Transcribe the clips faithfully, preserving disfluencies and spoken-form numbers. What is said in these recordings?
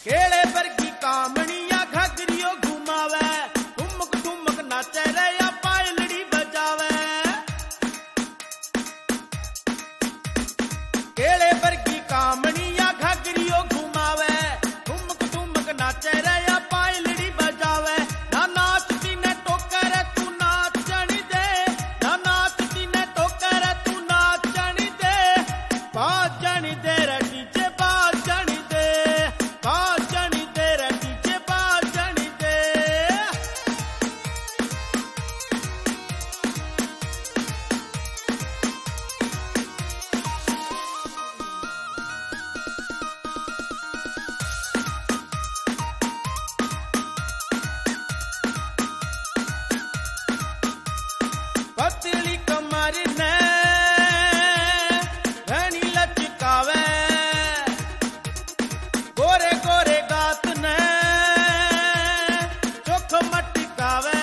केले पर की कामणिया घाघरियो घुमावे, ठुमक ठुमक नाचे रे या पायलड़ी बजावे। केले पर की कामणिया घाघरियो घुमावे, ठुमक ठुमक नाचे रे या पायलड़ी बजावे। ना नाचती ने टोकर तू नाचन दे, ना नाचती ने टोकर तू नाचन दे। बाजन दे रे डीजे बाजन दे, बाजन दे रे डीजे बाजन दे। पतली कमर ने घनी लचकावे, गोरे गोरे गात ने चोख मटकावे।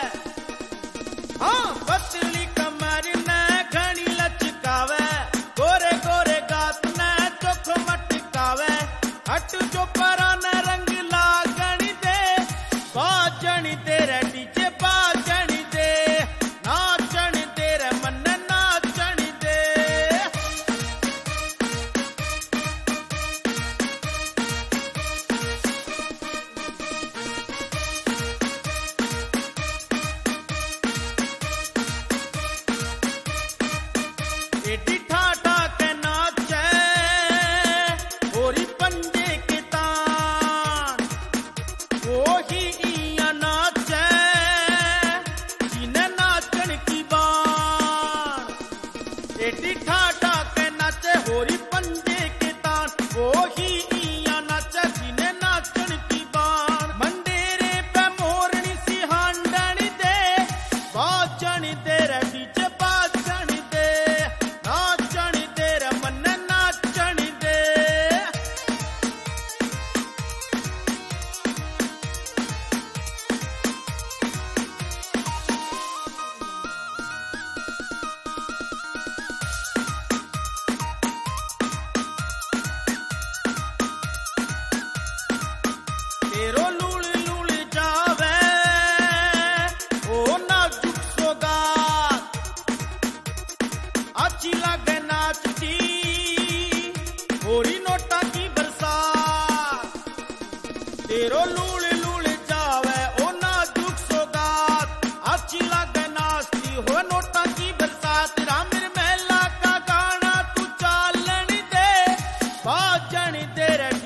हाँ पतली कमर ने घनी लचकावे, गोरे गोरे गात ने चोख मटकावे। हट जो परान रंग लागण दे, बाजण दे रे डीजे बाजण दे। नाचण दे रे मन नाचण दे। एडी ठाठा के नाचे होरी पंजे के तान, वही इया नाचे जिन्हें नाचन की बान। एडी ठाठा के नाचे होरी पंजे के तान, वही इया नाचे जिन्हें नाचन की बान। मंडेरे पे मोरनी सी हांडन दे, बाजन दे रे डीजे बाजन दे। नाचन दे रे मन नाचन दे। तेरो लूल लूल जावे ओ नाजुक सोगात, अच्छी लागे नाचती होरी नोटा की बरसात। तेरो लूल लूल जावे ओ नाजुक सोगात, अच्छी लागे नाचती हो नोटा की बरसात। रामिर महला का गाना तू चालन दे, बाजन दे रे